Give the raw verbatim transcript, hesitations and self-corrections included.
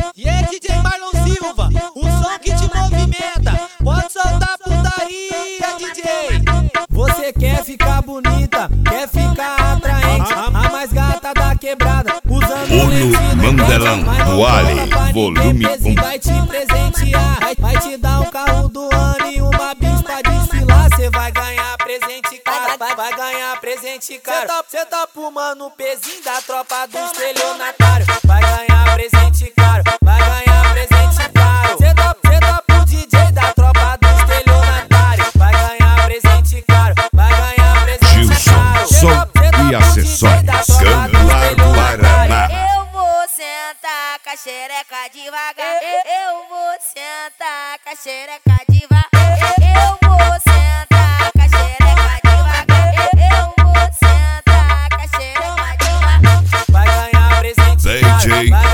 E é D J Marlon Silva, o som que te movimenta. Pode soltar putaria, D J. Você quer ficar bonita, quer ficar atraente, a mais gata da quebrada, usando Olho Mandelão, Wally, volume um. Vai te presentear, vai, vai te dar um carro do ano e uma bis pra desfilar. Cê vai ganhar presente caro, vai, vai ganhar presente caro. Cê tá, cê tá pulmando o pezinho da tropa do estelionatário. Vai ganhar presente caro, vai ganhar presente caro. Cê tá, cê tá pro D J da tropa do estelionatário. Vai ganhar presente caro, vai ganhar presente caro. Gilson, som e acessórios, Canlar Paraná. Eu vou sentar com a xereca devagar. Eu vou sentar com a xereca devagar. Eu vou sentar com a xereca devagar. Eu vou sentar com a xereca devagar. Vai ganhar presente caro.